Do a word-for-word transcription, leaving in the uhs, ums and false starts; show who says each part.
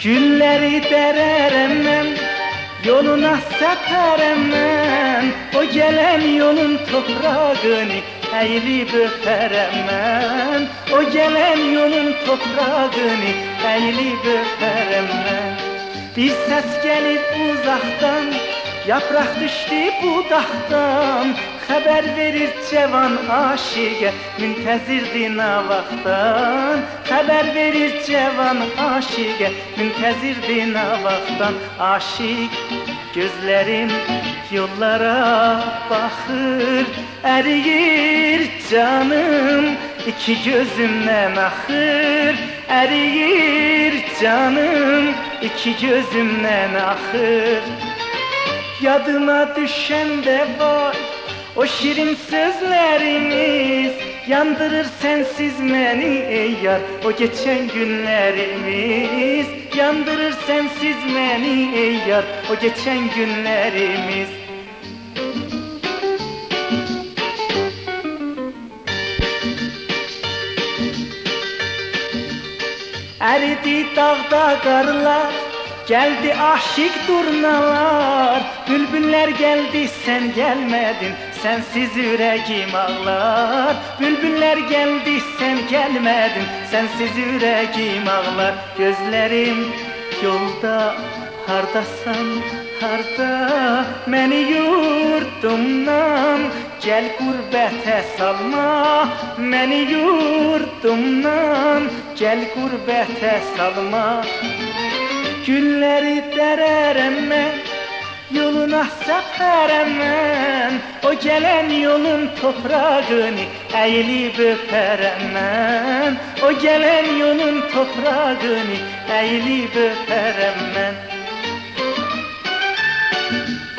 Speaker 1: Gülleri dererem mən, yoluna səpərəm mən. O gelen yolun toprağını eğilip öpərəm mən. O gelen yolun toprağını eğilip öpərəm mən. Bir ses gelip uzaktan, yaprak düştü budaktan. Xəbər verir cavan aşiqə, müntəzirdir navaxtdan. Xəbər verir cavan aşiqə, müntəzirdir navaxtdan. Aşiq gözlərim yollara baxır, əriyir canım, iki gözümdən axır. Əriyir canım, iki gözümdən axır. Yadıma düşəndə var o şirin sözlerimiz, yandırır sensiz beni ey yar. O geçen günlerimiz yandırır sensiz beni ey yar. O geçen günlerimiz. Eridi dağda karlar, geldi aşık durnalar. Bülbüller geldi sen gelmedin, sensiz yüreğim ağlar. Bülbüller geldi sen gelmedin, sensiz yüreğim ağlar. Gözlerim yolda, hardasan harda, məni yurdumdan gel gurbete salma. Məni yurdumdan gel gurbete salma. Gülleri dererem mən, yoluna səpərəm mən. O gelen yolun toprağını eğilip öpərəm mən. O gelen yolun toprağını eğilip öpərəm mən.